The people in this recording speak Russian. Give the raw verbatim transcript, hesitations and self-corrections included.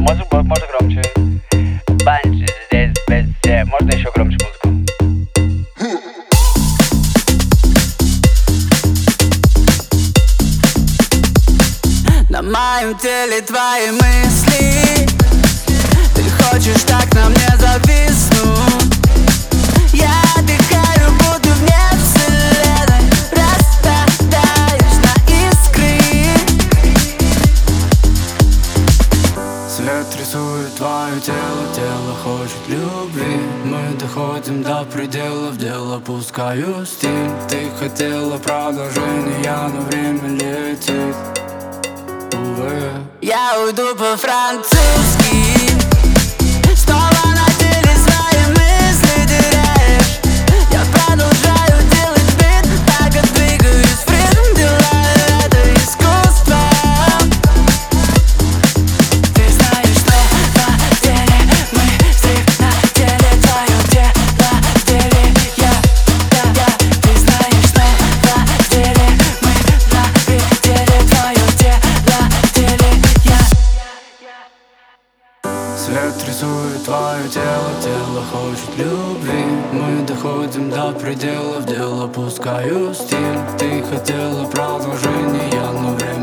Может, может громче. Банджи здесь везде. Можно еще громче музыку. На моем теле твои мысли. Ты хочешь так на мне зависнуть. Я отдыхаю, будто вне вселенной. Распадаешь на искры. Свет рисует твое тело, тело хочет любви. Мы доходим до пределов, дело пускаю стиль. Ты хотела продолжения, но время летит. Я уйду по-французски. Снова на теле свои мысли теряешь. Я продолжаю делать бит, так как двигаюсь в ритм. Делаю это искусство. Ты знаешь, что на деле мы стрик на теле. Твое тело в деле я, я, я. Ты знаешь, что на деле мы на пределе. Твое тело в деле я. Свет рисует твое тело, тело хочет любви. Мы доходим до пределов, дело пускаю стиль. Ты хотела продолжения, но время